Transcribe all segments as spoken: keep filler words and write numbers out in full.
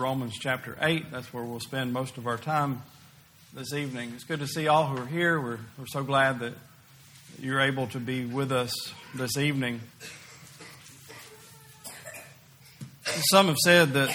Romans chapter eight. That's where we'll spend most of our time this evening. It's good to see all who are here. We're, we're so glad that you're able to be with us this evening. Some have said that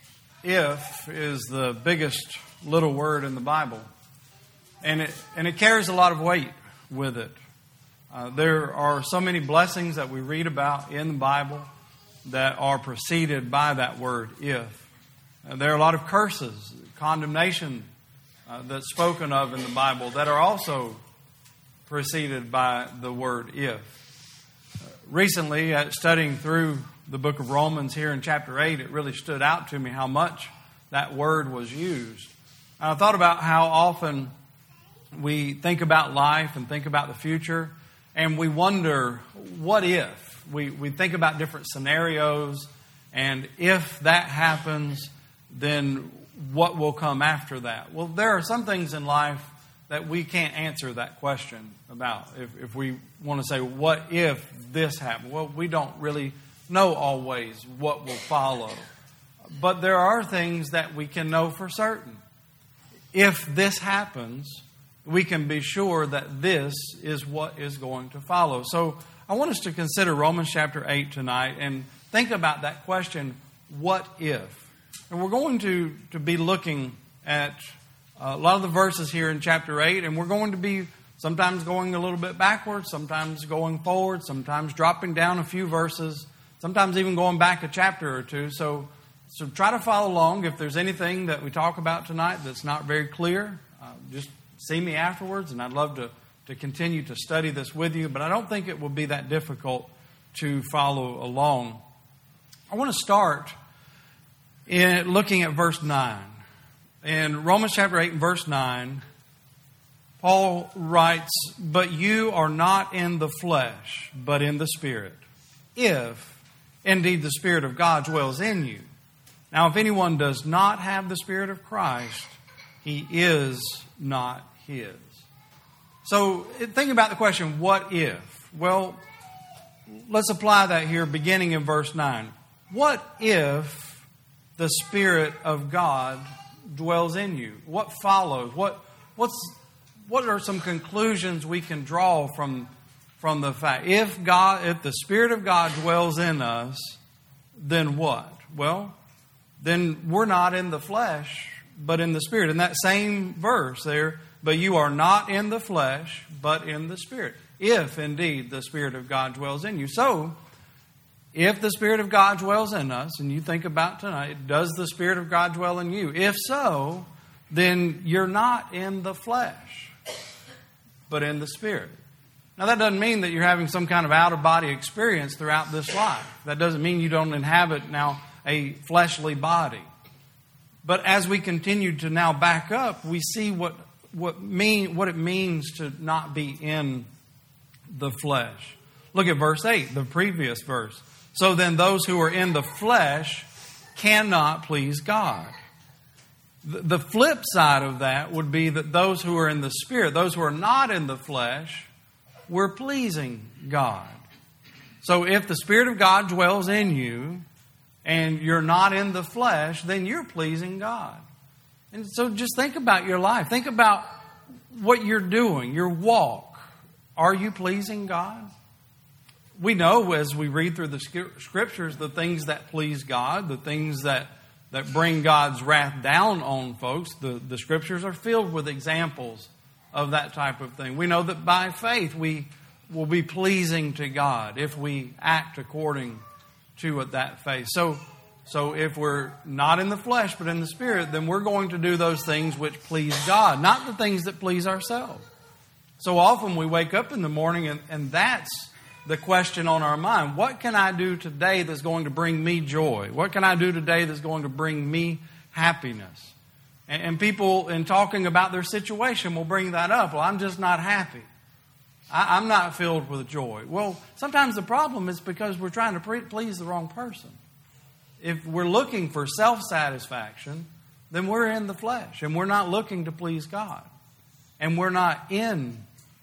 if is the biggest little word in the Bible. And it, and it carries a lot of weight with it. Uh, there are so many blessings that we read about in the Bible that are preceded by that word, if. Uh, there are a lot of curses, condemnation uh, that's spoken of in the Bible that are also preceded by the word, if. Uh, recently, uh, studying through the book of Romans here in chapter eight, it really stood out to me how much that word was used. And I thought about how often we think about life and think about the future, and we wonder, what if? We we think about different scenarios, and if that happens, then what will come after that? Well, there are some things in life that we can't answer that question about. If, if we want to say, what if this happened? Well, we don't really know always what will follow. But there are things that we can know for certain. If this happens, we can be sure that this is what is going to follow. So I want us to consider Romans chapter eight tonight and think about that question, what if? And we're going to, to be looking at a lot of the verses here in chapter eight, and we're going to be sometimes going a little bit backwards, sometimes going forward, sometimes dropping down a few verses, sometimes even going back a chapter or two. So, so try to follow along. If there's anything that we talk about tonight that's not very clear, uh, just see me afterwards, and I'd love to, to continue to study this with you, but I don't think it will be that difficult to follow along. I want to start in looking at verse nine. In Romans chapter eight and verse nine, Paul writes, "But you are not in the flesh, but in the Spirit, if indeed the Spirit of God dwells in you. Now, if anyone does not have the Spirit of Christ, he is not his." So think about the question, what if? Well, let's apply that here beginning in verse nine. What if the Spirit of God dwells in you? What follows? What what's what are some conclusions we can draw from from the fact if God if the Spirit of God dwells in us, then what? Well, then we're not in the flesh, but in the Spirit. In that same verse there, but you are not in the flesh, but in the Spirit, if indeed the Spirit of God dwells in you. So, if the Spirit of God dwells in us, and you think about tonight, does the Spirit of God dwell in you? If so, then you're not in the flesh, but in the Spirit. Now, that doesn't mean that you're having some kind of out-of-body experience throughout this life. That doesn't mean you don't inhabit now a fleshly body. But as we continue to now back up, we see what what mean what it means to not be in the flesh. Look at verse eight, the previous verse. "So then those who are in the flesh cannot please God." The, the flip side of that would be that those who are in the Spirit, those who are not in the flesh, we're pleasing God. So if the Spirit of God dwells in you and you're not in the flesh, then you're pleasing God. And so just think about your life. Think about what you're doing, your walk. Are you pleasing God? We know as we read through the Scriptures the things that please God, the things that, that bring God's wrath down on folks. The, the Scriptures are filled with examples of that type of thing. We know that by faith we will be pleasing to God if we act according to that faith. So, so if we're not in the flesh but in the Spirit, then we're going to do those things which please God, not the things that please ourselves. So often we wake up in the morning and, and that's the question on our mind. What can I do today that's going to bring me joy? What can I do today that's going to bring me happiness? And, and people, in talking about their situation, will bring that up. Well, I'm just not happy. I, I'm not filled with joy. Well, sometimes the problem is because we're trying to pre- please the wrong person. If we're looking for self-satisfaction, then we're in the flesh and we're not looking to please God. And we're not in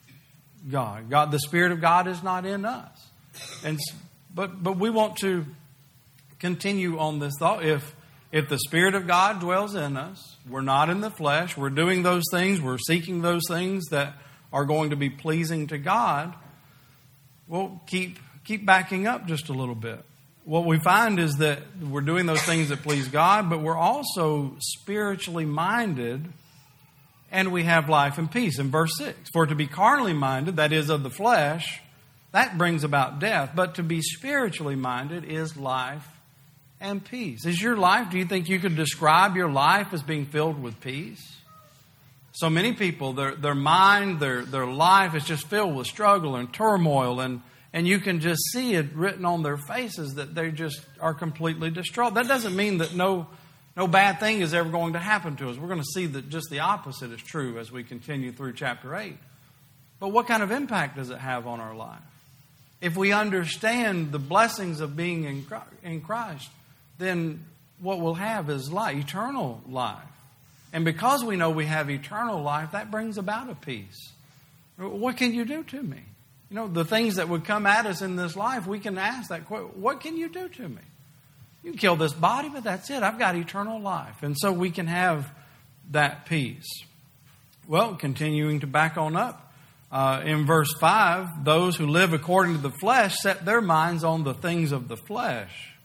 God. God, the Spirit of God is not in us. And but but we want to continue on this thought. If If the Spirit of God dwells in us, we're not in the flesh, we're doing those things, we're seeking those things that are going to be pleasing to God, well, keep keep backing up just a little bit. What we find is that we're doing those things that please God, but we're also spiritually minded, and we have life and peace. In verse six, for to be carnally minded, that is of the flesh, that brings about death. But to be spiritually minded is life and peace. Is your life, do you think you could describe your life as being filled with peace? So many people, their their mind, their their life is just filled with struggle and turmoil, and And you can just see it written on their faces that they just are completely distraught. That doesn't mean that no, no bad thing is ever going to happen to us. We're going to see that just the opposite is true as we continue through chapter eight. But what kind of impact does it have on our life? If we understand the blessings of being in Christ, then what we'll have is life, eternal life. And because we know we have eternal life, that brings about a peace. What can you do to me? You know, the things that would come at us in this life, we can ask that question, what can you do to me? You can kill this body, but that's it. I've got eternal life. And so we can have that peace. Well, continuing to back on up, uh, in verse five, those who live according to the flesh set their minds on the things of the flesh.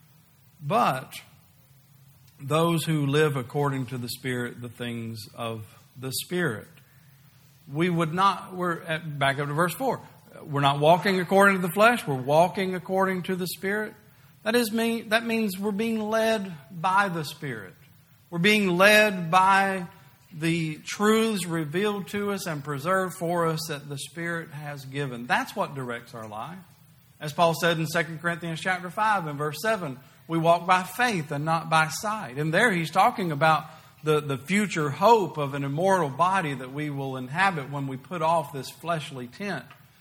But those who live according to the Spirit, the things of the Spirit. We would not, we're at, back up to verse four. We're not walking according to the flesh. We're walking according to the Spirit. That is mean, that means we're being led by the Spirit. We're being led by the truths revealed to us and preserved for us that the Spirit has given. That's what directs our life. As Paul said in Second Corinthians chapter five and verse seven, we walk by faith and not by sight. And there he's talking about the, the future hope of an immortal body that we will inhabit when we put off this fleshly tent.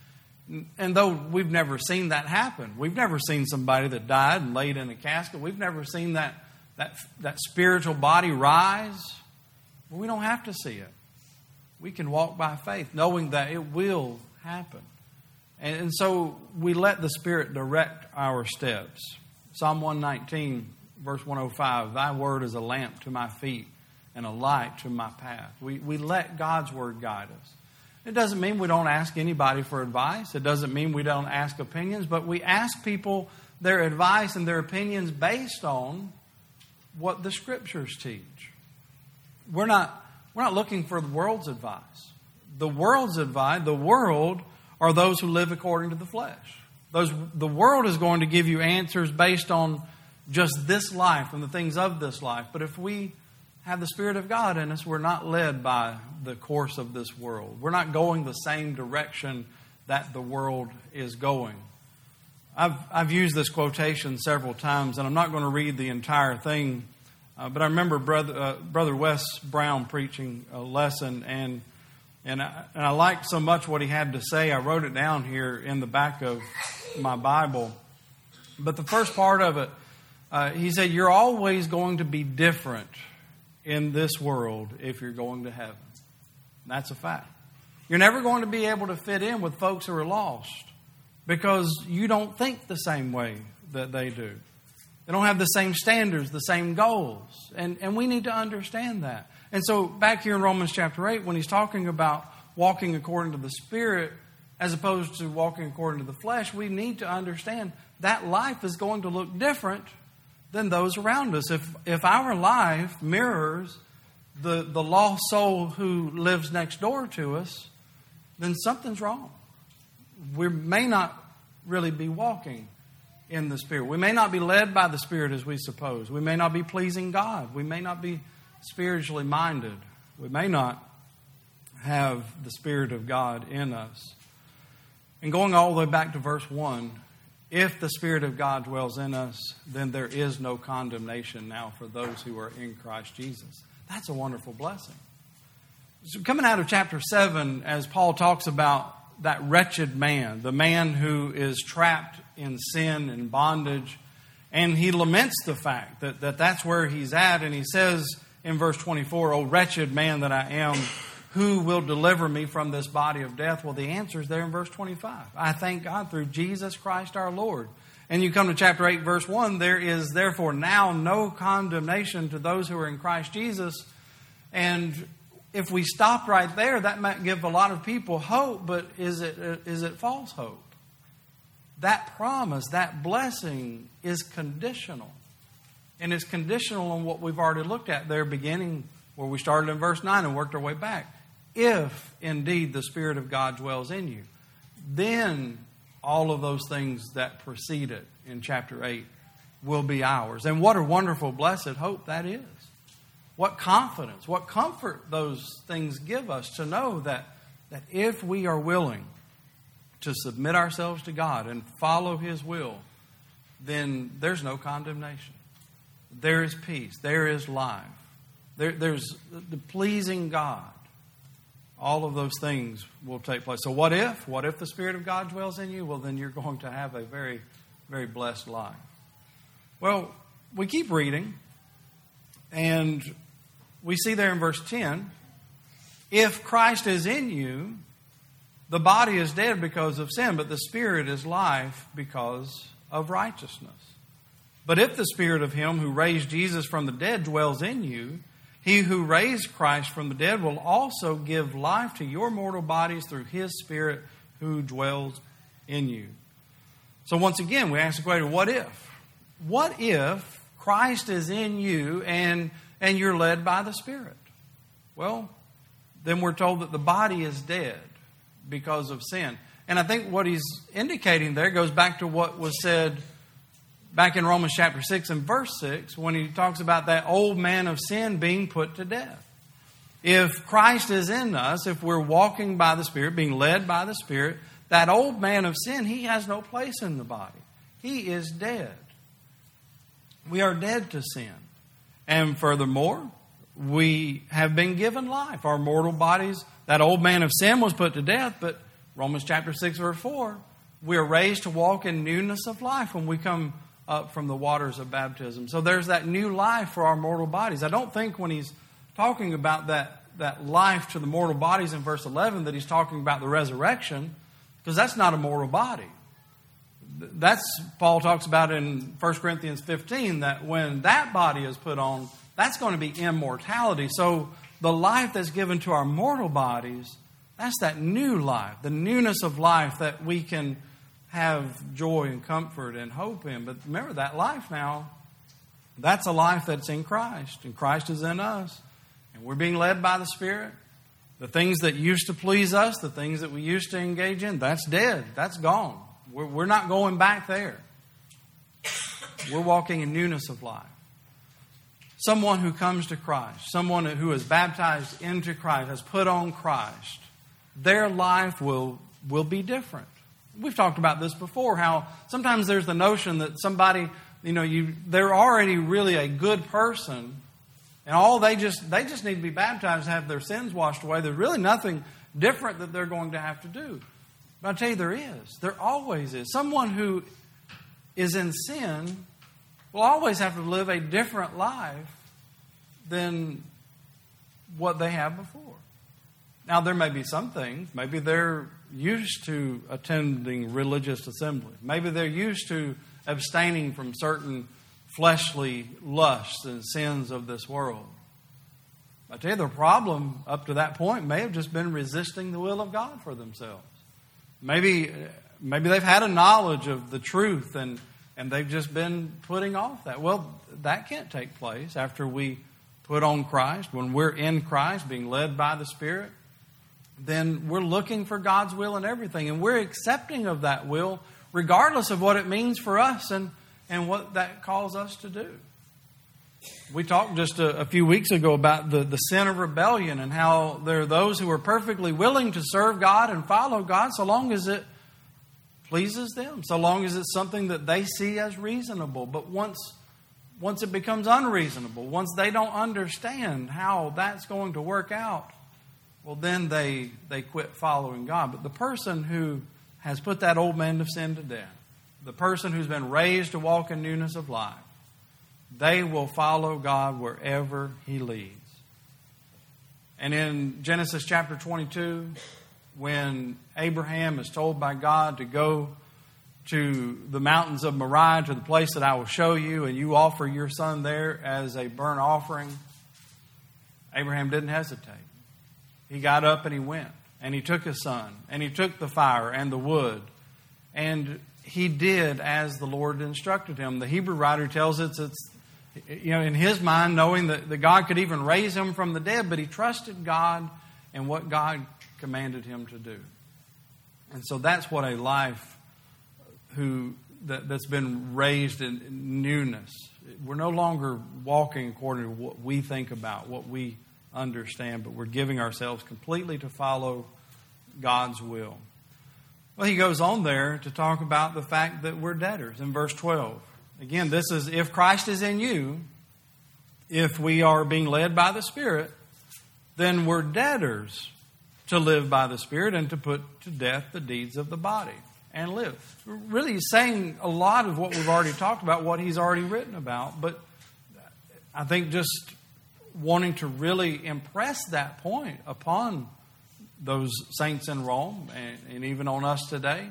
And though we've never seen that happen, we've never seen somebody that died and laid in a casket, we've never seen that that, that spiritual body rise, well, we don't have to see it. We can walk by faith, knowing that it will happen. And, and so we let the Spirit direct our steps. Psalm one nineteen, verse one oh five, thy word is a lamp to my feet and a light to my path. We, we let God's word guide us. It doesn't mean we don't ask anybody for advice. It doesn't mean we don't ask opinions, but we ask people their advice and their opinions based on what the Scriptures teach. We're not, we're not looking for the world's advice. The world's advice, the world are those who live according to the flesh. Those, the world is going to give you answers based on just this life and the things of this life. But if we have the Spirit of God in us, we're not led by the course of this world. We're not going the same direction that the world is going. I've I've used this quotation several times, and I'm not going to read the entire thing, uh, but I remember Brother uh, Brother Wes Brown preaching a lesson, and and I, and I liked so much what he had to say. I wrote it down here in the back of my Bible. But the first part of it, uh, he said, "You're always going to be different in this world if you're going to heaven." That's a fact. You're never going to be able to fit in with folks who are lost because you don't think the same way that they do. They don't have the same standards, the same goals. And, and we need to understand that. And so back here in Romans chapter eight, when he's talking about walking according to the Spirit as opposed to walking according to the flesh, we need to understand that life is going to look different than those around us. If if our life mirrors the, the lost soul who lives next door to us, then something's wrong. We may not really be walking in the Spirit. We may not be led by the Spirit as we suppose. We may not be pleasing God. We may not be spiritually minded. We may not have the Spirit of God in us. And going all the way back to verse one, if the Spirit of God dwells in us, then there is no condemnation now for those who are in Christ Jesus. That's a wonderful blessing. So coming out of chapter seven, as Paul talks about that wretched man, the man who is trapped in sin and bondage, and he laments the fact that, that that's where he's at, and he says in verse twenty-four, "O wretched man that I am, who will deliver me from this body of death?" Well, the answer is there in verse twenty-five. I thank God through Jesus Christ our Lord. And you come to chapter eight, verse one, there is therefore now no condemnation to those who are in Christ Jesus. And if we stop right there, that might give a lot of people hope, but is it is it false hope? That promise, that blessing is conditional. And it's conditional on what we've already looked at there, beginning where we started in verse nine and worked our way back. If indeed the Spirit of God dwells in you, then all of those things that preceded in chapter eight will be ours. And what a wonderful, blessed hope that is. What confidence, what comfort those things give us to know that, that if we are willing to submit ourselves to God and follow His will, then there's no condemnation. There is peace. There is life. There, there's the pleasing God. All of those things will take place. So what if? What if the Spirit of God dwells in you? Well, then you're going to have a very, very blessed life. Well, we keep reading, and we see there in verse ten, if Christ is in you, the body is dead because of sin, but the Spirit is life because of righteousness. But if the Spirit of Him who raised Jesus from the dead dwells in you, He who raised Christ from the dead will also give life to your mortal bodies through His Spirit who dwells in you. So once again, we ask the question, what if? What if Christ is in you and, and you're led by the Spirit? Well, then we're told that the body is dead because of sin. And I think what he's indicating there goes back to what was said back in Romans chapter six and verse six, when he talks about that old man of sin being put to death. If Christ is in us, if we're walking by the Spirit, being led by the Spirit, that old man of sin, he has no place in the body. He is dead. We are dead to sin. And furthermore, we have been given life. Our mortal bodies, that old man of sin was put to death, but Romans chapter six verse four, we are raised to walk in newness of life when we come up from the waters of baptism. So there's that new life for our mortal bodies. I don't think when he's talking about that, that life to the mortal bodies in verse eleven that he's talking about the resurrection, because that's not a mortal body. That's, Paul talks about in First Corinthians fifteen, that when that body is put on, that's going to be immortality. So the life that's given to our mortal bodies, that's that new life, the newness of life that we can have joy and comfort and hope in. But remember, that life now, that's a life that's in Christ, and Christ is in us, and we're being led by the Spirit. The things that used to please us, the things that we used to engage in, that's dead. That's gone. We're, we're not going back there. We're walking in newness of life. Someone who comes to Christ, someone who is baptized into Christ, has put on Christ, their life will, will be different. We've talked about this before, how sometimes there's the notion that somebody, you know, you they're already really a good person, and all they just they just need to be baptized and have their sins washed away. There's really nothing different that they're going to have to do. But I tell you, there is. There always is. Someone who is in sin will always have to live a different life than what they have before. Now, there may be some things. Maybe they're used to attending religious assemblies. Maybe they're used to abstaining from certain fleshly lusts and sins of this world. I tell you, the problem up to that point may have just been resisting the will of God for themselves. Maybe, maybe they've had a knowledge of the truth and, and they've just been putting off that. Well, that can't take place after we put on Christ. When we're in Christ, being led by the Spirit, then we're looking for God's will in everything. And we're accepting of that will regardless of what it means for us and, and what that calls us to do. We talked just a, a few weeks ago about the, the sin of rebellion and how there are those who are perfectly willing to serve God and follow God so long as it pleases them, so long as it's something that they see as reasonable. But once, once it becomes unreasonable, once they don't understand how that's going to work out, well, then they, they quit following God. But the person who has put that old man of sin to death, the person who's been raised to walk in newness of life, they will follow God wherever He leads. And in Genesis chapter twenty-two, when Abraham is told by God to go to the mountains of Moriah, to the place that I will show you, and you offer your son there as a burnt offering, Abraham didn't hesitate. He got up and he went, and he took his son, and he took the fire and the wood, and he did as the Lord instructed him. The Hebrew writer tells us it's, you know, in his mind, knowing that, that God could even raise him from the dead, but he trusted God and what God commanded him to do. And so that's what a life who that, that's been raised in newness. We're no longer walking according to what we think about, what we understand, but we're giving ourselves completely to follow God's will. Well, he goes on there to talk about the fact that we're debtors in verse twelve. Again, this is if Christ is in you, if we are being led by the Spirit, then we're debtors to live by the Spirit and to put to death the deeds of the body and live. Really, he's saying a lot of what we've already talked about, what he's already written about, but I think just wanting to really impress that point upon those saints in Rome and, and even on us today.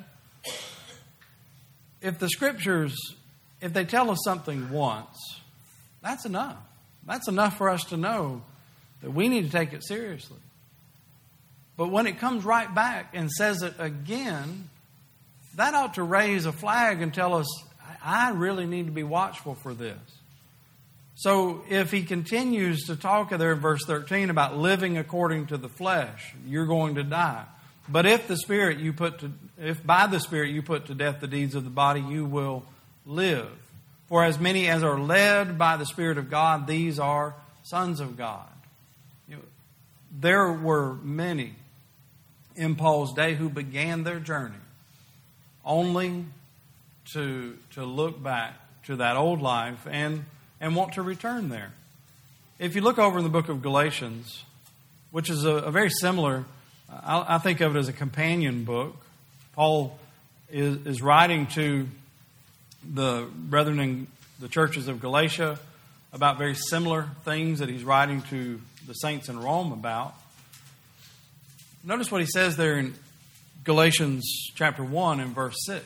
If the Scriptures, if they tell us something once, that's enough. That's enough for us to know that we need to take it seriously. But when it comes right back and says it again, that ought to raise a flag and tell us, I really need to be watchful for this. So if he continues to talk there in verse thirteen about living according to the flesh, you're going to die. But if the Spirit you put to, if by the Spirit you put to death the deeds of the body, you will live. For as many as are led by the Spirit of God, these are sons of God. You know, there were many in Paul's day who began their journey only to, to look back to that old life and, and want to return there. If you look over in the book of Galatians, which is a, a very similar, I, I think of it as a companion book. Paul is, is writing to the brethren in the churches of Galatia about very similar things that he's writing to the saints in Rome about. Notice what he says there in Galatians chapter one and verse six.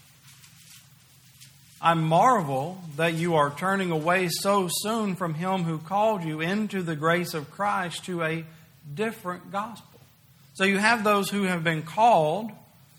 I marvel that you are turning away so soon from him who called you into the grace of Christ to a different gospel. So you have those who have been called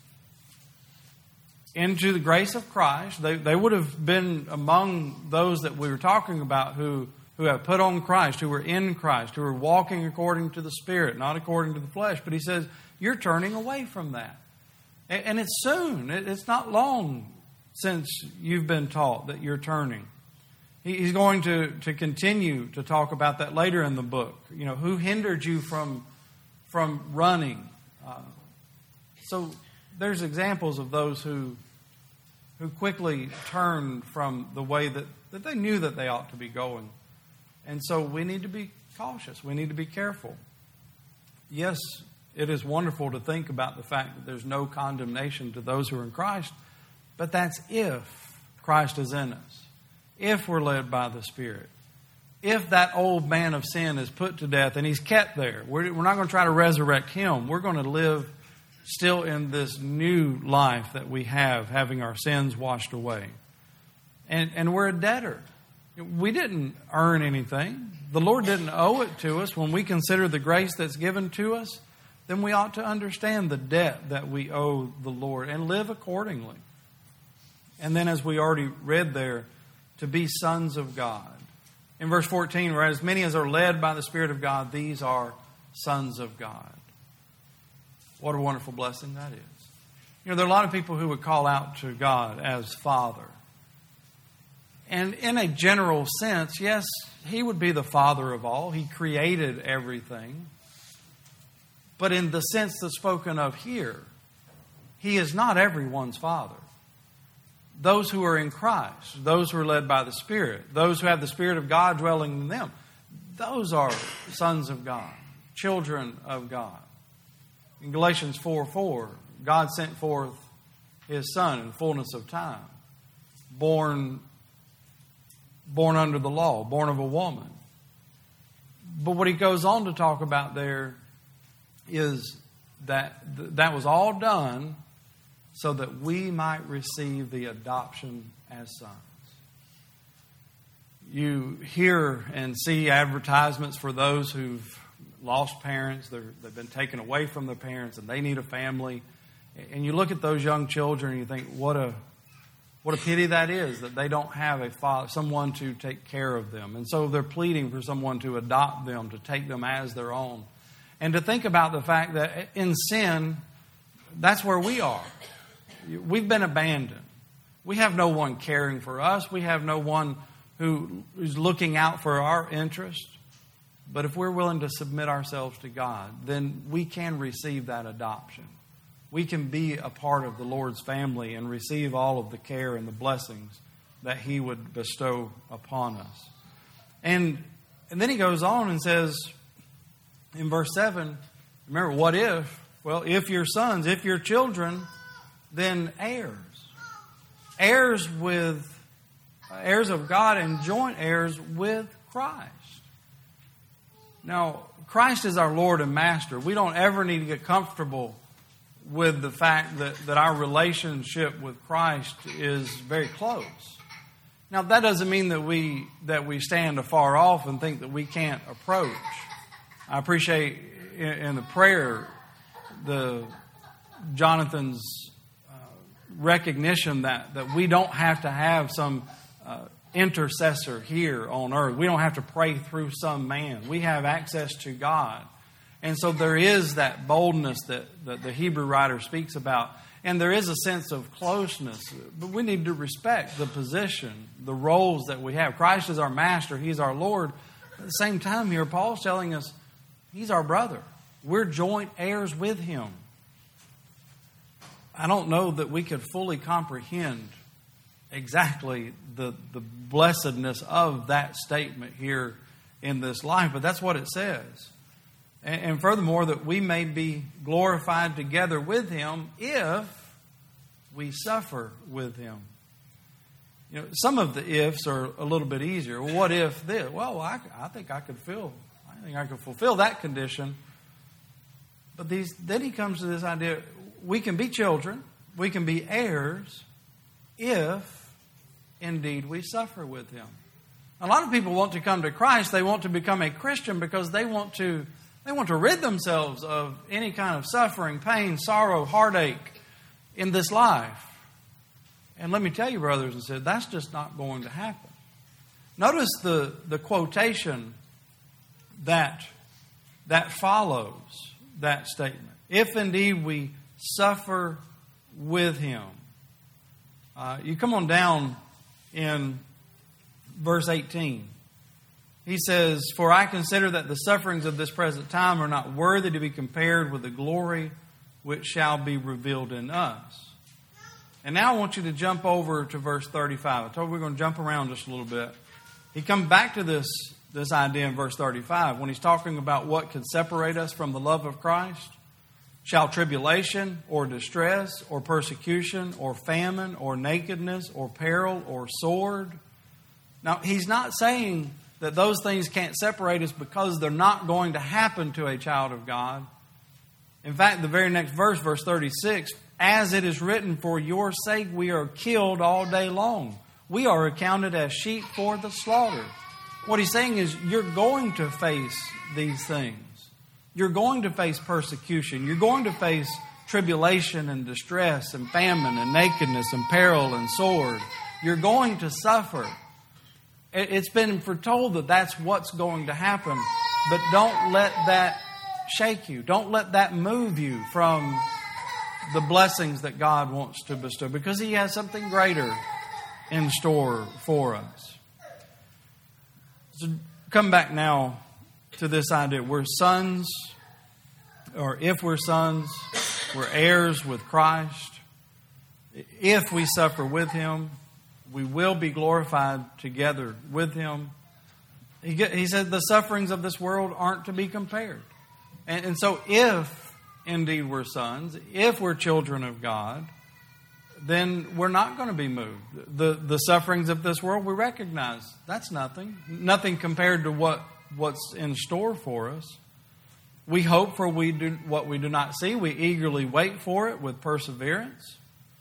into the grace of Christ. They, they would have been among those that we were talking about who, who have put on Christ, who were in Christ, who are walking according to the Spirit, not according to the flesh. But he says, you're turning away from that. And, and it's soon. It, it's not long since you've been taught that you're turning. He, he's going to, to continue to talk about that later in the book. You know, who hindered you from, from running? Uh, so there's examples of those who who quickly turned from the way that, that they knew that they ought to be going. And so we need to be cautious. We need to be careful. Yes, it is wonderful to think about the fact that there's no condemnation to those who are in Christ, but that's if Christ is in us, if we're led by the Spirit, if that old man of sin is put to death and he's kept there. We're, we're not going to try to resurrect him. We're going to live still in this new life that we have, having our sins washed away. And, and we're a debtor. We didn't earn anything. The Lord didn't owe it to us. When we consider the grace that's given to us, then we ought to understand the debt that we owe the Lord and live accordingly. And then, as we already read there, to be sons of God. In verse fourteen, where as many as are led by the Spirit of God, these are sons of God. What a wonderful blessing that is. You know, there are a lot of people who would call out to God as Father. And in a general sense, yes, He would be the Father of all. He created everything. But in the sense that's spoken of here, He is not everyone's Father. Those who are in Christ, those who are led by the Spirit, those who have the Spirit of God dwelling in them, those are sons of God, children of God. In Galatians four four, God sent forth His Son in the fullness of time, born, born under the law, born of a woman. But what he goes on to talk about there is that th- that was all done so that we might receive the adoption as sons. You hear and see advertisements for those who've lost parents. They're, they've been taken away from their parents and they need a family. And you look at those young children and you think, what a what a pity that is, that they don't have a father, someone to take care of them. And so they're pleading for someone to adopt them, to take them as their own. And to think about the fact that in sin, that's where we are. We've been abandoned. We have no one caring for us. We have no one who is looking out for our interest. But if we're willing to submit ourselves to God, then we can receive that adoption. We can be a part of the Lord's family and receive all of the care and the blessings that He would bestow upon us. And, and then he goes on and says in verse seven, remember, what if? Well, if you're sons, if you're children, then heirs. Heirs with, heirs of God and joint heirs with Christ. Now, Christ is our Lord and Master. We don't ever need to get comfortable with the fact that, that our relationship with Christ is very close. Now, that doesn't mean that we that we stand afar off and think that we can't approach. I appreciate in, in the prayer the Jonathan's uh, recognition that, that we don't have to have some uh, intercessor here on earth. We don't have to pray through some man. We have access to God. And so there is that boldness that, that the Hebrew writer speaks about. And there is a sense of closeness. But we need to respect the position, the roles that we have. Christ is our Master. He's our Lord. At the same time here, Paul's telling us He's our brother. We're joint heirs with Him. I don't know that we could fully comprehend exactly the, the blessedness of that statement here in this life. But that's what it says. And furthermore, that we may be glorified together with Him if we suffer with Him. You know, some of the ifs are a little bit easier. Well, what if this? Well, I, I think I could feel, I think I could fulfill that condition. But these, then he comes to this idea: we can be children, we can be heirs, if indeed we suffer with Him. A lot of people want to come to Christ. They want to become a Christian because they want to. They want to rid themselves of any kind of suffering, pain, sorrow, heartache in this life. And let me tell you, brothers and sisters, that's just not going to happen. Notice the, the quotation that, that follows that statement. If indeed we suffer with Him. Uh, you come on down in verse eighteen. He says, for I consider that the sufferings of this present time are not worthy to be compared with the glory which shall be revealed in us. And now I want you to jump over to verse thirty-five. I told you we're going to jump around just a little bit. He comes back to this, this idea in verse thirty-five when he's talking about what could separate us from the love of Christ. Shall tribulation or distress or persecution or famine or nakedness or peril or sword? Now, he's not saying that those things can't separate us because they're not going to happen to a child of God. In fact, the very next verse, verse thirty-six, as it is written, for your sake we are killed all day long. We are accounted as sheep for the slaughter. What he's saying is you're going to face these things. You're going to face persecution. You're going to face tribulation and distress and famine and nakedness and peril and sword. You're going to suffer. It's been foretold that that's what's going to happen. But don't let that shake you. Don't let that move you from the blessings that God wants to bestow, because He has something greater in store for us. So come back now to this idea. We're sons, or if we're sons, we're heirs with Christ. If we suffer with Him, we will be glorified together with Him. He, get, he said the sufferings of this world aren't to be compared. And, and so if indeed we're sons, if we're children of God, then we're not going to be moved. The, the sufferings of this world, we recognize that's nothing. Nothing compared to what, what's in store for us. We hope for we do, what we do not see. We eagerly wait for it with perseverance.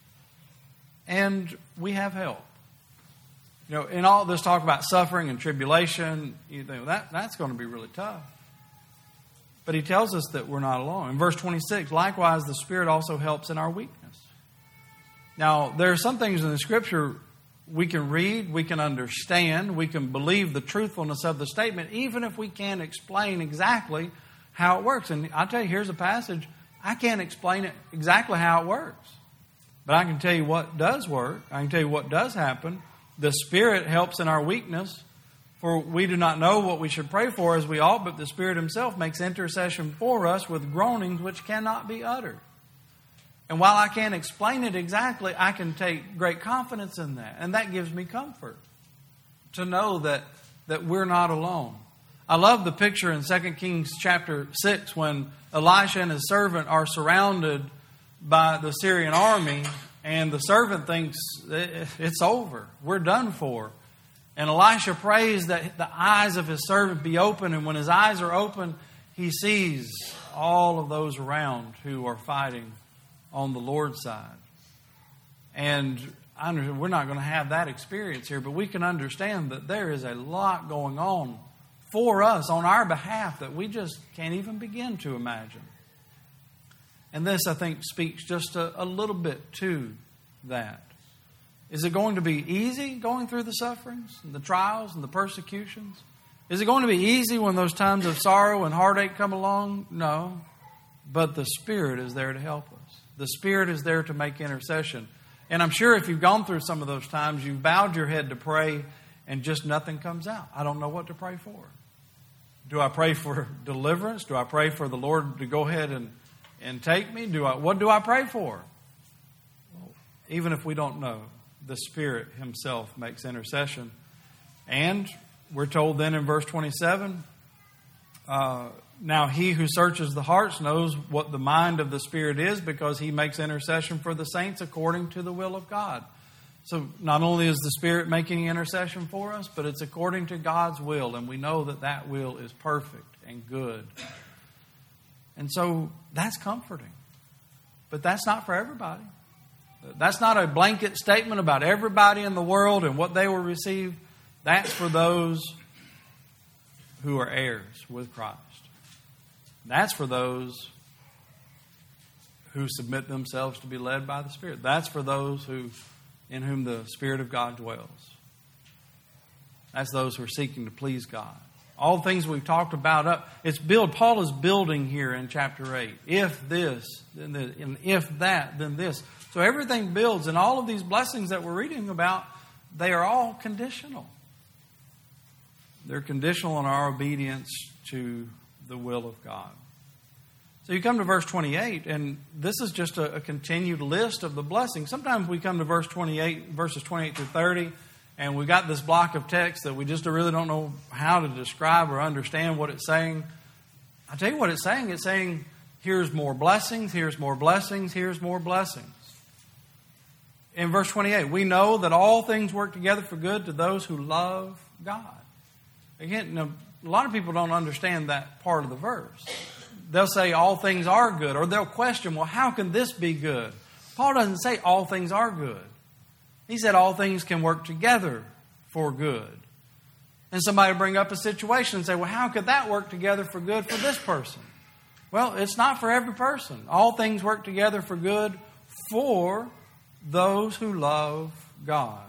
And we have help. You know, in all this talk about suffering and tribulation, you think, that, that's going to be really tough. But he tells us that we're not alone. In verse twenty-six, likewise, the Spirit also helps in our weakness. Now, there are some things in the Scripture we can read, we can understand, we can believe the truthfulness of the statement, even if we can't explain exactly how it works. And I'll tell you, here's a passage, I can't explain it exactly how it works. But I can tell you what does work. I can tell you what does happen. The Spirit helps in our weakness. For we do not know what we should pray for as we ought, but the Spirit Himself makes intercession for us with groanings which cannot be uttered. And while I can't explain it exactly, I can take great confidence in that. And that gives me comfort to know that, that we're not alone. I love the picture in Second Kings chapter six when Elisha and his servant are surrounded by the Syrian army, and the servant thinks it's over. We're done for. And Elisha prays that the eyes of his servant be open. And when his eyes are open, he sees all of those around who are fighting on the Lord's side. And I understand we're not going to have that experience here, but we can understand that there is a lot going on for us on our behalf that we just can't even begin to imagine. And this, I think, speaks just a, a little bit to that. Is it going to be easy going through the sufferings and the trials and the persecutions? Is it going to be easy when those times of sorrow and heartache come along? No. But the Spirit is there to help us. The Spirit is there to make intercession. And I'm sure if you've gone through some of those times, you've bowed your head to pray and just nothing comes out. I don't know what to pray for. Do I pray for deliverance? Do I pray for the Lord to go ahead and, and take me? Do I? What do I pray for? Well, even if we don't know, the Spirit Himself makes intercession. And we're told then in verse twenty-seven, uh, now He who searches the hearts knows what the mind of the Spirit is, because He makes intercession for the saints according to the will of God. So not only is the Spirit making intercession for us, but it's according to God's will. And we know that that will is perfect and good. And so that's comforting. But that's not for everybody. That's not a blanket statement about everybody in the world and what they will receive. That's for those who are heirs with Christ. That's for those who submit themselves to be led by the Spirit. That's for those who, in whom the Spirit of God dwells. That's those who are seeking to please God. All the things we've talked about up, it's build. Paul is building here in chapter eight. If this, then this, and if that, then this. So everything builds, and all of these blessings that we're reading about, they are all conditional. They're conditional on our obedience to the will of God. So you come to verse twenty-eight, and this is just a, a continued list of the blessings. Sometimes we come to verse twenty-eight, verses twenty-eight through thirty, and we got this block of text that we just really don't know how to describe or understand what it's saying. I'll tell you what it's saying. It's saying, here's more blessings, here's more blessings, here's more blessings. In verse twenty-eight, we know that all things work together for good to those who love God. Again, you know, a lot of people don't understand that part of the verse. They'll say all things are good, or they'll question, well, how can this be good? Paul doesn't say all things are good. He said all things can work together for good. And somebody bring up a situation and say, well, how could that work together for good for this person? Well, it's not for every person. All things work together for good for those who love God.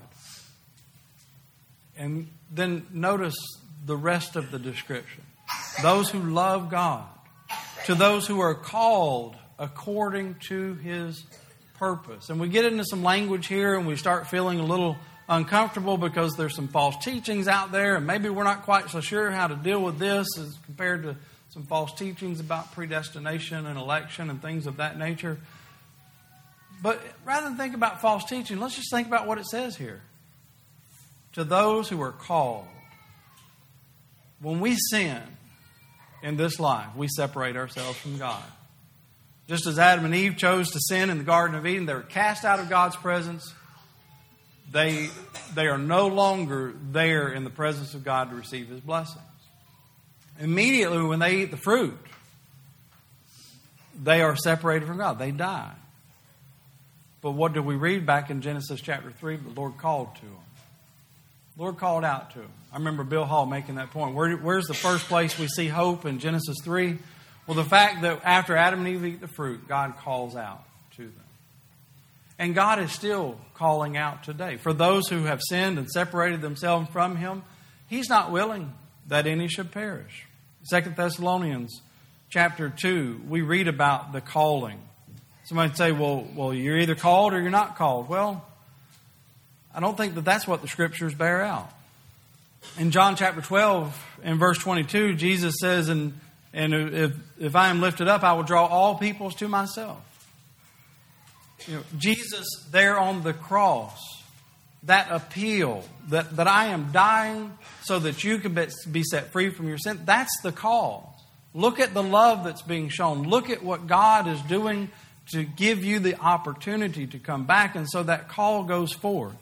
And then notice the rest of the description. Those who love God. To those who are called according to His purpose. And we get into some language here and we start feeling a little uncomfortable because there's some false teachings out there, and maybe we're not quite so sure how to deal with this as compared to some false teachings about predestination and election and things of that nature. But rather than think about false teaching, let's just think about what it says here. To those who are called. When we sin in this life, we separate ourselves from God. Just as Adam and Eve chose to sin in the Garden of Eden, they were cast out of God's presence. They, they are no longer there in the presence of God to receive His blessings. Immediately when they eat the fruit, they are separated from God. They die. But what do we read back in Genesis chapter three? The Lord called to him. The Lord called out to him. I remember Bill Hall making that point. Where, where's the first place we see hope in Genesis three? Well, the fact that after Adam and Eve eat the fruit, God calls out to them. And God is still calling out today. For those who have sinned and separated themselves from Him, He's not willing that any should perish. Second Thessalonians chapter two, we read about the calling. Somebody say, well, well, you're either called or you're not called. Well, I don't think that that's what the Scriptures bear out. In John chapter twelve, in verse twenty-two, Jesus says, and, and if, if I am lifted up, I will draw all peoples to myself. You know, Jesus there on the cross, that appeal that, that I am dying so that you can be set free from your sin, that's the call. Look at the love that's being shown. Look at what God is doing to give you the opportunity to come back. And so that call goes forth.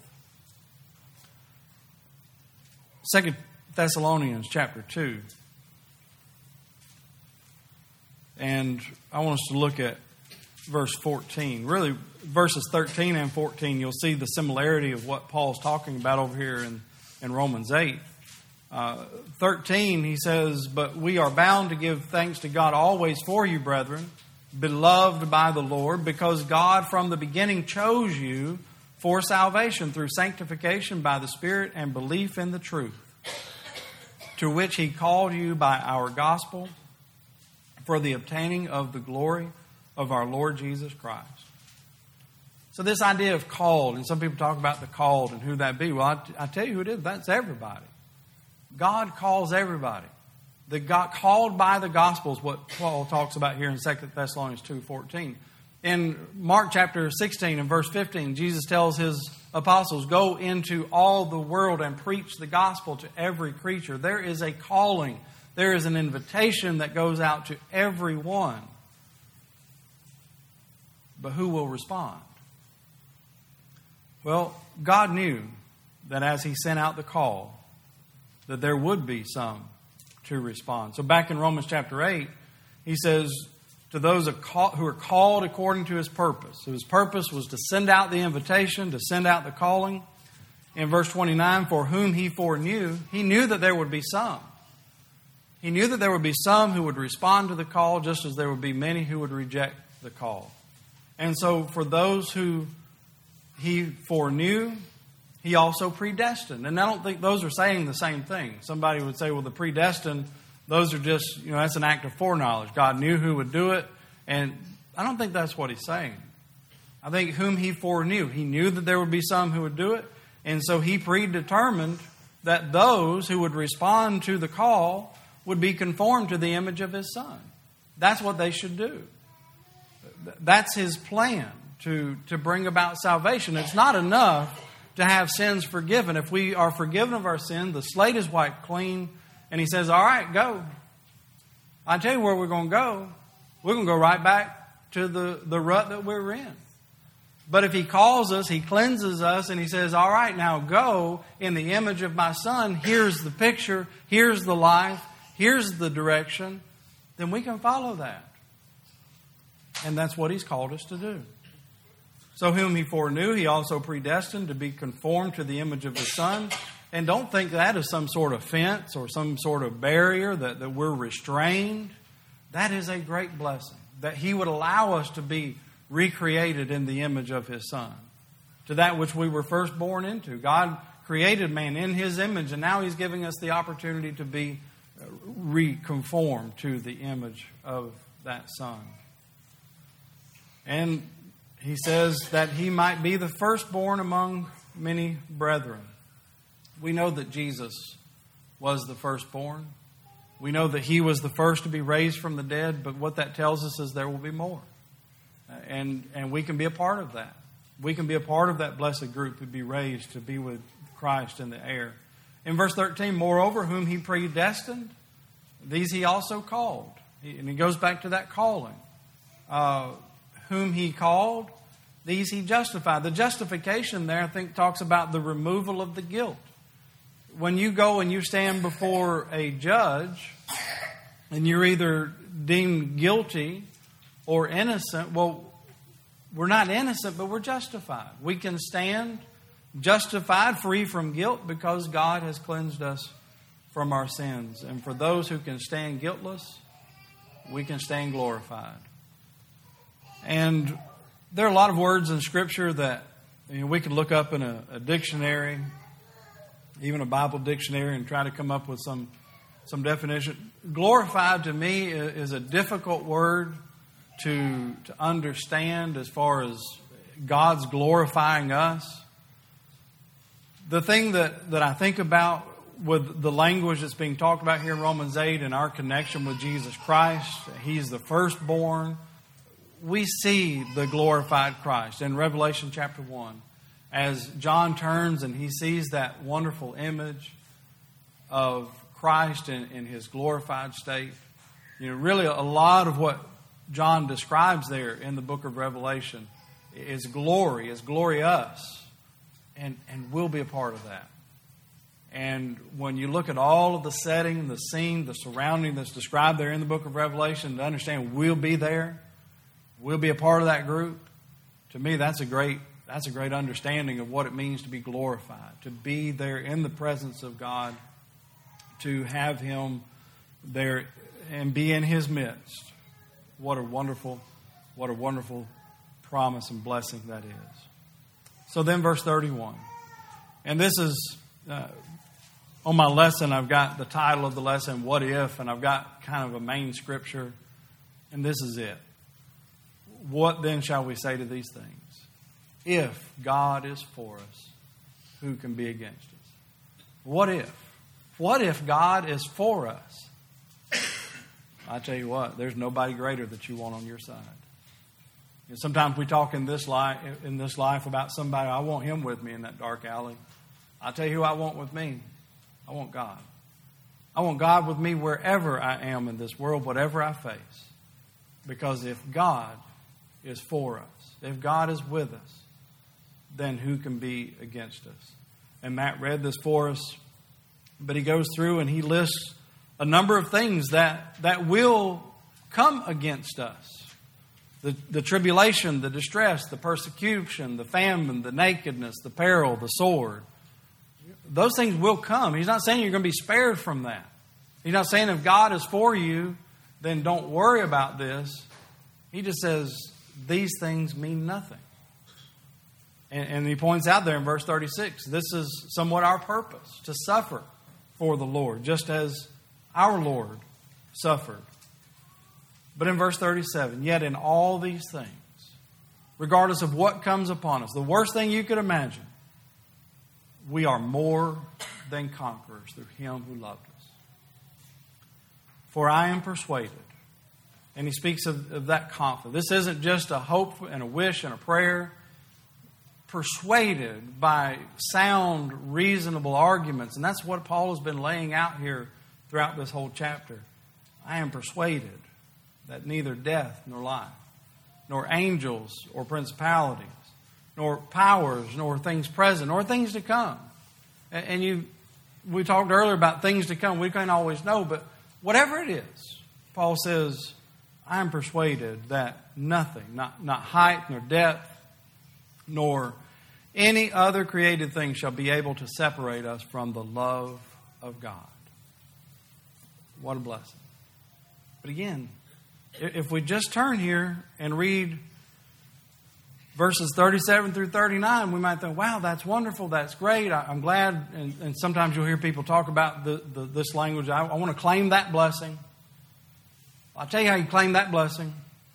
Second Thessalonians chapter two. And I want us to look at verse fourteen. Really, verses thirteen and fourteen, you'll see the similarity of what Paul's talking about over here in, in Romans eight. Uh, thirteen, he says, but we are bound to give thanks to God always for you, brethren, beloved by the Lord, because God from the beginning chose you for salvation through sanctification by the Spirit and belief in the truth, to which He called you by our gospel for the obtaining of the glory of our Lord Jesus Christ. So this idea of called, and some people talk about the called and who that be. Well, I, I tell you who it is. That's everybody. God calls everybody. The God called by the gospel is what Paul talks about here in Second Thessalonians two fourteen. In Mark chapter sixteen and verse fifteen, Jesus tells His apostles, go into all the world and preach the gospel to every creature. There is a calling. There is an invitation that goes out to everyone. But who will respond? Well, God knew that as He sent out the call, that there would be some to respond. So back in Romans chapter eight, He says, to those who are called according to His purpose. So His purpose was to send out the invitation, to send out the calling. In verse twenty-nine, for whom He foreknew, He knew that there would be some. He knew that there would be some who would respond to the call, just as there would be many who would reject the call. And so for those who He foreknew, He also predestined. And I don't think those are saying the same thing. Somebody would say, well, the predestined, those are just, you know, that's an act of foreknowledge. God knew who would do it. And I don't think that's what He's saying. I think whom He foreknew. He knew that there would be some who would do it. And so He predetermined that those who would respond to the call would be conformed to the image of His Son. That's what they should do. That's His plan to, to bring about salvation. It's not enough to have sins forgiven. If we are forgiven of our sin, the slate is wiped clean, and He says, all right, go. I tell you where we're going to go. We're going to go right back to the, the rut that we're in. But if He calls us, He cleanses us, and He says, all right, now go in the image of my Son. Here's the picture. Here's the life. Here's the direction. Then we can follow that. And that's what He's called us to do. So whom He foreknew, He also predestined to be conformed to the image of His Son. And don't think that is some sort of fence or some sort of barrier that, that we're restrained. That is a great blessing. That He would allow us to be recreated in the image of His Son. To that which we were first born into. God created man in His image, and now He's giving us the opportunity to be reconformed to the image of that Son. And He says that He might be the firstborn among many brethren. We know that Jesus was the firstborn. We know that He was the first to be raised from the dead, but what that tells us is there will be more. And, and we can be a part of that. We can be a part of that blessed group to be raised to be with Christ in the air. In verse thirteen, moreover, whom He predestined, these He also called. And He goes back to that calling. Uh, whom He called, these He justified. The justification there, I think, talks about the removal of the guilt. When you go and you stand before a judge and you're either deemed guilty or innocent, well, we're not innocent, but we're justified. We can stand justified, free from guilt, because God has cleansed us from our sins. And for those who can stand guiltless, we can stand glorified. And there are a lot of words in Scripture that, you know, we could look up in a, a dictionary, even a Bible dictionary, and try to come up with some some definition. Glorified to me is a difficult word to to understand as far as God's glorifying us. The thing that, that I think about with the language that's being talked about here in Romans eight and our connection with Jesus Christ, He's the firstborn. We see the glorified Christ in Revelation chapter one. As John turns and he sees that wonderful image of Christ in, in His glorified state. You know, really a lot of what John describes there in the book of Revelation is glory, is glorious, and, and we'll be a part of that. And when you look at all of the setting, the scene, the surrounding that's described there in the book of Revelation, to understand we'll be there, we'll be a part of that group, to me that's a great that's a great understanding of what it means to be glorified, to be there in the presence of God, to have Him there and be in His midst. What a wonderful, what a wonderful promise and blessing that is. So then verse thirty-one. And this is, uh, on my lesson, I've got the title of the lesson, What If? And I've got kind of a main scripture. And this is it. What then shall we say to these things? If God is for us, who can be against us? What if? What if God is for us? I tell you what, there's nobody greater that you want on your side. You know, sometimes we talk in this life, in this life about somebody, I want him with me in that dark alley. I'll tell you who I want with me. I want God. I want God with me wherever I am in this world, whatever I face. Because if God is for us, if God is with us, then who can be against us? And Matt read this for us, but he goes through and he lists a number of things that, that will come against us. The, the tribulation, the distress, the persecution, the famine, the nakedness, the peril, the sword. Those things will come. He's not saying you're going to be spared from that. He's not saying if God is for you, then don't worry about this. He just says these things mean nothing. And, and he points out there in verse thirty-six, this is somewhat our purpose, to suffer for the Lord, just as our Lord suffered. But in verse thirty-seven, yet in all these things, regardless of what comes upon us, the worst thing you could imagine, we are more than conquerors through Him who loved us. For I am persuaded, and he speaks of, of that confidence. This isn't just a hope and a wish and a prayer. Persuaded by sound, reasonable arguments. And that's what Paul has been laying out here throughout this whole chapter. I am persuaded that neither death nor life, nor angels or principalities, nor powers, nor things present, nor things to come. And you, we talked earlier about things to come. We can't always know, but whatever it is, Paul says, I am persuaded that nothing, not, not height nor depth, nor any other created thing shall be able to separate us from the love of God. What a blessing. But again, if we just turn here and read verses thirty-seven through thirty-nine, we might think, wow, that's wonderful, that's great, I'm glad. And, and sometimes you'll hear people talk about the, the, this language. I, I want to claim that blessing. I'll tell you how you claim that blessing.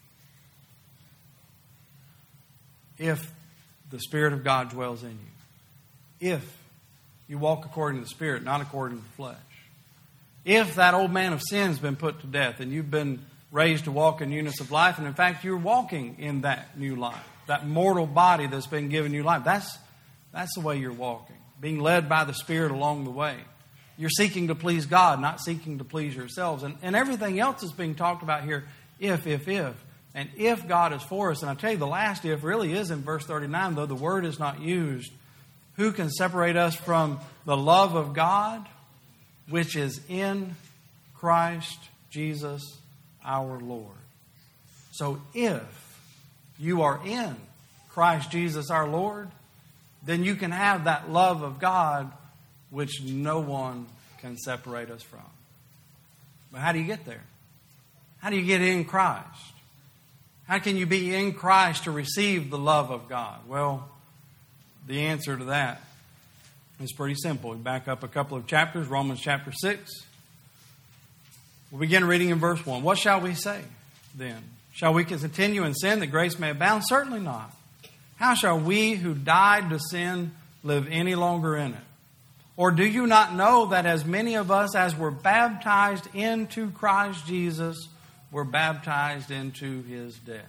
If the Spirit of God dwells in you. If you walk according to the Spirit, not according to the flesh. If that old man of sin has been put to death and you've been raised to walk in newness of life, and in fact you're walking in that new life, that mortal body that's been given you life, that's, that's the way you're walking. Being led by the Spirit along the way. You're seeking to please God, not seeking to please yourselves. And, and everything else is being talked about here, if, if, if. And if God is for us, and I tell you the last if really is in verse thirty-nine, though the word is not used, who can separate us from the love of God, which is in Christ Jesus our Lord? So if you are in Christ Jesus our Lord, then you can have that love of God which no one can separate us from. But how do you get there? How do you get in Christ? How can you be in Christ to receive the love of God? Well, the answer to that is pretty simple. We back up a couple of chapters, Romans chapter six. We'll begin reading in verse one. What shall we say then? Shall we continue in sin that grace may abound? Certainly not. How shall we who died to sin live any longer in it? Or do you not know that as many of us as were baptized into Christ Jesus were baptized into His death?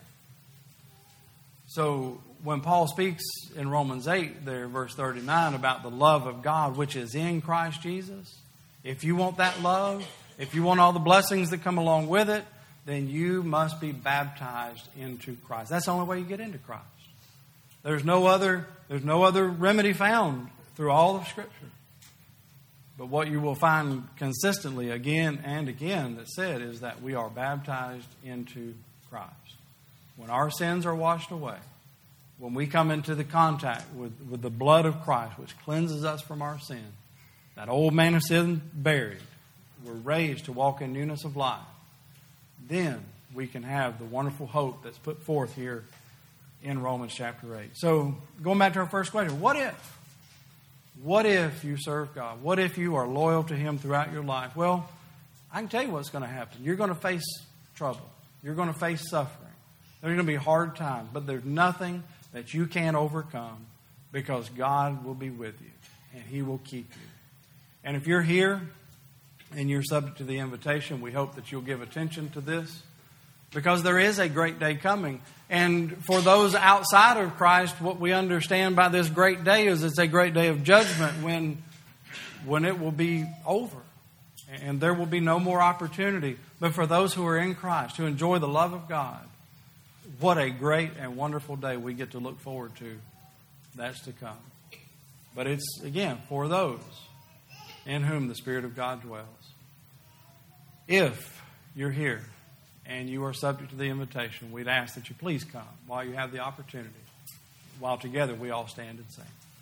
So when Paul speaks in Romans eight, there, verse thirty-nine, about the love of God which is in Christ Jesus, if you want that love, if you want all the blessings that come along with it, then you must be baptized into Christ. That's the only way you get into Christ. There's no other, there's no other remedy found through all of Scripture. But what you will find consistently again and again that's said is that we are baptized into Christ. When our sins are washed away, when we come into the contact with, with the blood of Christ, which cleanses us from our sin, that old man of sin buried, we're raised to walk in newness of life. Then we can have the wonderful hope that's put forth here in Romans chapter eight. So going back to our first question, what if? What if you serve God? What if you are loyal to Him throughout your life? Well, I can tell you what's going to happen. You're going to face trouble. You're going to face suffering. There's going to be hard times, but there's nothing that you can't overcome because God will be with you and He will keep you. And if you're here and you're subject to the invitation, we hope that you'll give attention to this because there is a great day coming. And for those outside of Christ, what we understand by this great day is it's a great day of judgment when, when it will be over. And there will be no more opportunity. But for those who are in Christ, who enjoy the love of God, what a great and wonderful day we get to look forward to. That's to come. But it's, again, for those in whom the Spirit of God dwells. If you're here and you are subject to the invitation, we'd ask that you please come while you have the opportunity. While together we all stand and sing.